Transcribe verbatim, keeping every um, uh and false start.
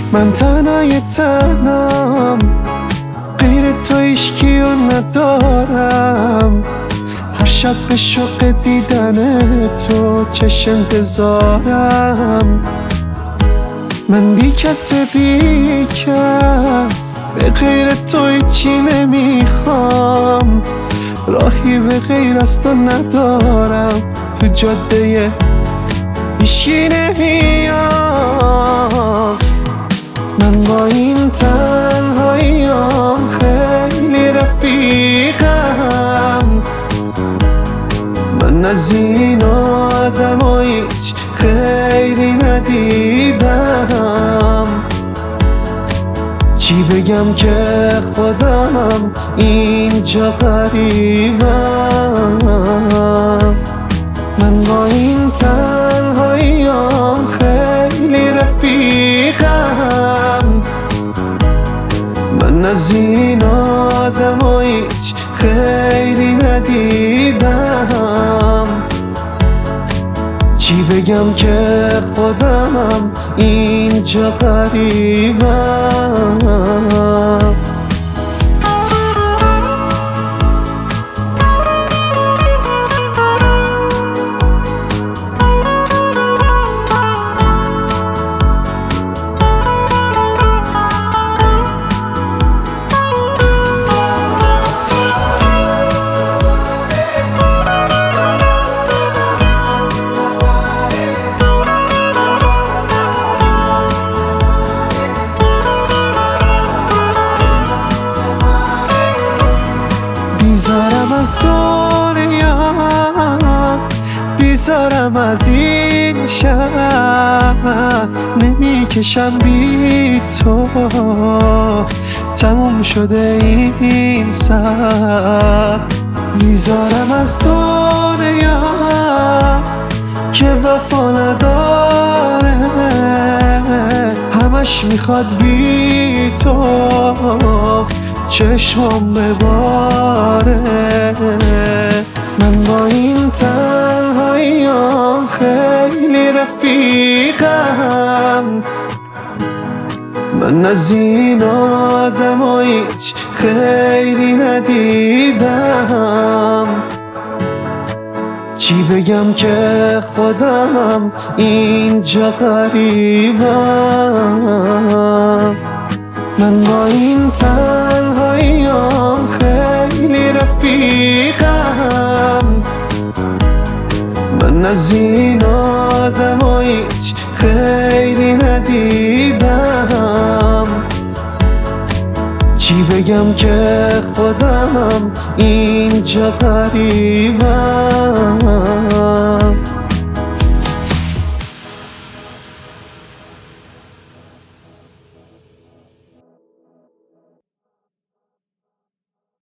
من تنهای تنام، غیر تو هیچکیو ندارم. هر شب به شوق دیدن تو چش انتظارم. من بی کس بی کس، به غیر تو هیچی نمیخوام. راهی به غیر از تو ندارم، تو جاده هیچی نمیام. من با این تنهاییام خیلی رفیقم. من از این آدم هیچ خیری ندیدم. چی بگم که خودم اینجا غریبم. من با این تنهاییام خیلی رفیقم. من از این آدم هیچ خیری ندیدم. چی بگم که خودم اینجا غریبم. بیزارم از دنیا، بیزارم از این شهر. نمیکشم بی تو، تموم شده این سر. بیزارم از دنیا که وفا نداره، همش میخواد بی تو چشمم بباره. من با این تنهاییام خیلی رفیقم. من از این آدم هیچ خیری ندیدم. چی بگم که خودم اینجا غریبم. من با این تنهاییام خیلی رفیقم. من از این آدم هیچ خیری ندیدم. چی بگم که خودم اینجا غریبم.